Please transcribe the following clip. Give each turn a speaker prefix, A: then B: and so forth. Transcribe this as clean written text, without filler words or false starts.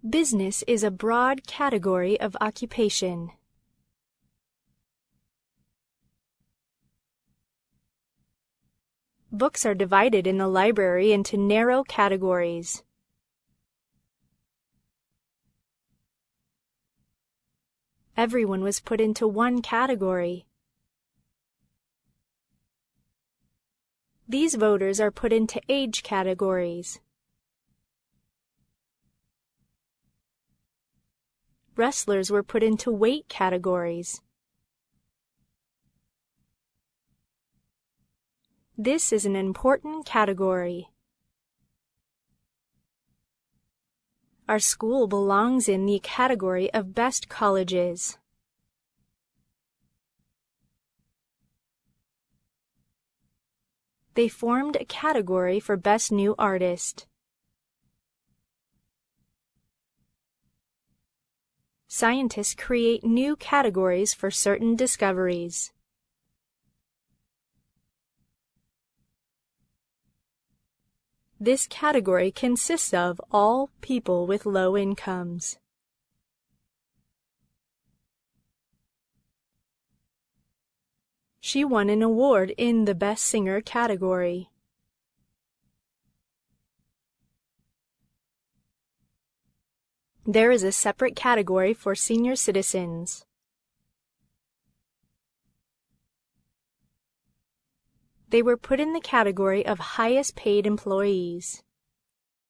A: Business is a broad category of occupation. Books are divided in the library into narrow categories. Everyone was put into one category. These voters are put into age categories. Wrestlers were put into weight categories. This is an important category. Our school belongs in the category of best colleges. They formed a category for best new artist. Scientists create new categories for certain discoveries. This category consists of all people with low incomes. She won an award in the Best Singer category. There is a separate category for senior citizens. They were put in the category of highest paid employees.